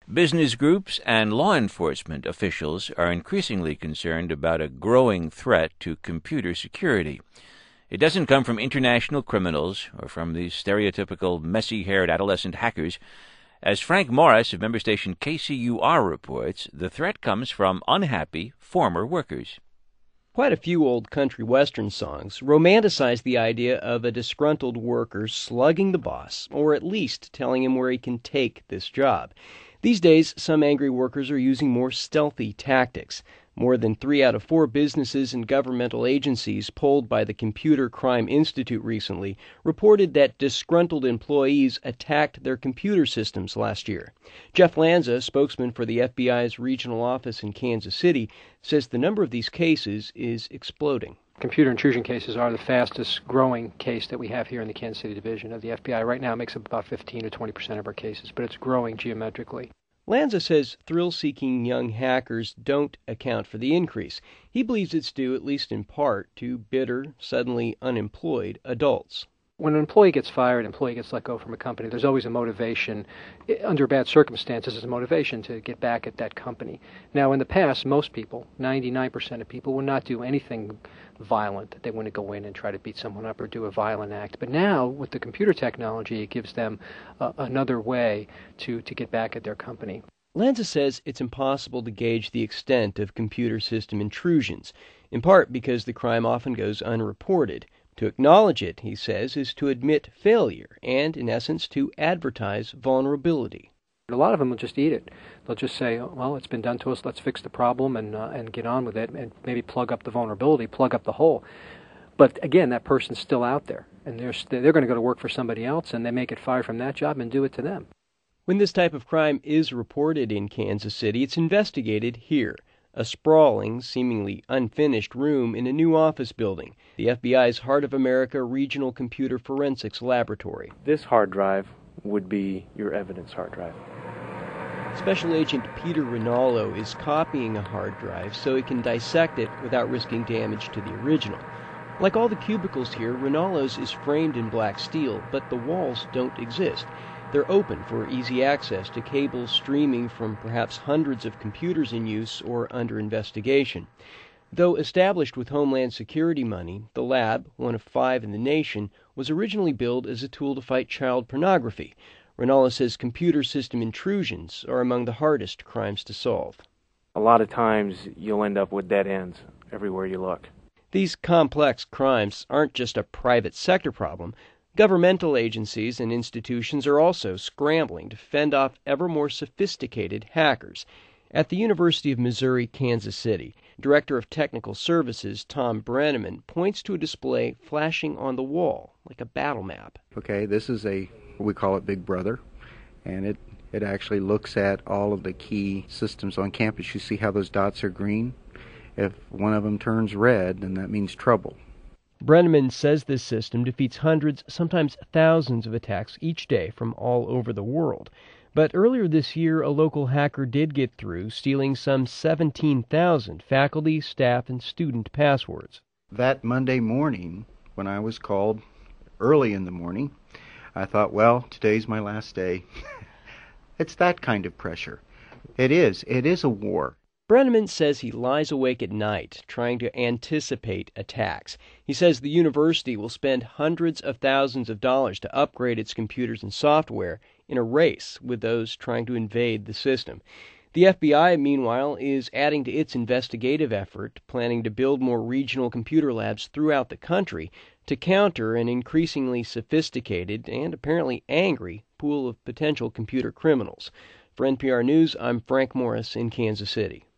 Business groups and law enforcement officials are increasingly concerned about a growing threat to computer security. It doesn't come from international criminals or from these stereotypical messy-haired adolescent hackers. As Frank Morris of member station KCUR reports, the threat comes from unhappy former workers. Quite a few old country western songs romanticize the idea of a disgruntled worker slugging the boss, or at least telling him where he can take this job. These days, some angry workers are using more stealthy tactics. More than 3 out of 4 businesses and governmental agencies polled by the Computer Crime Institute recently reported that disgruntled employees attacked their computer systems last year. Jeff Lanza, spokesman for the FBI's regional office in Kansas City, says the number of these cases is exploding. Computer intrusion cases are the fastest growing case that we have here in the Kansas City division of the FBI. Right now it makes up about 15 to 20% of our cases, but it's growing geometrically. Lanza says thrill-seeking young hackers don't account for the increase. He believes it's due, at least in part, to bitter, suddenly unemployed adults. When an employee gets fired, an employee gets let go from a company, there's always a motivation. Under bad circumstances, there's a motivation to get back at that company. Now, in the past, most people, 99% of people, would not do anything violent. They wouldn't go in and try to beat someone up or do a violent act. But now, with the computer technology, it gives them another way to get back at their company. Lanza says it's impossible to gauge the extent of computer system intrusions, in part because the crime often goes unreported. To acknowledge it, he says, is to admit failure and, in essence, to advertise vulnerability. A lot of them will just eat it. They'll just say, oh, well, it's been done to us, let's fix the problem and get on with it and maybe plug up the vulnerability, plug up the hole. But again, that person's still out there, and they're going to go to work for somebody else, and they may get fired from that job and do it to them. When this type of crime is reported in Kansas City, it's investigated here. A sprawling, seemingly unfinished room in a new office building, the FBI's Heart of America Regional Computer Forensics Laboratory. This hard drive would be your evidence hard drive. Special Agent Peter Rinaldo is copying a hard drive so he can dissect it without risking damage to the original. Like all the cubicles here, Rinaldo's is framed in black steel, but the walls don't exist. They're open for easy access to cables streaming from perhaps hundreds of computers in use or under investigation. Though established with Homeland Security money, the lab, one of 5 in the nation, was originally billed as a tool to fight child pornography. Rinaldo says computer system intrusions are among the hardest crimes to solve. A lot of times you'll end up with dead ends everywhere you look. These complex crimes aren't just a private sector problem. Governmental agencies and institutions are also scrambling to fend off ever more sophisticated hackers. At the University of Missouri, Kansas City, Director of Technical Services Tom Brenneman points to a display flashing on the wall, like a battle map. Okay, this is we call it Big Brother, and it actually looks at all of the key systems on campus. You see how those dots are green? If one of them turns red, then that means trouble. Brenneman says this system defeats hundreds, sometimes thousands of attacks each day from all over the world. But earlier this year, a local hacker did get through, stealing some 17,000 faculty, staff, and student passwords. That Monday morning, when I was called early in the morning, I thought, well, today's my last day. It's that kind of pressure. It is a war. Brenneman says he lies awake at night trying to anticipate attacks. He says the university will spend hundreds of thousands of dollars to upgrade its computers and software in a race with those trying to invade the system. The FBI, meanwhile, is adding to its investigative effort, planning to build more regional computer labs throughout the country to counter an increasingly sophisticated and apparently angry pool of potential computer criminals. For NPR News, I'm Frank Morris in Kansas City.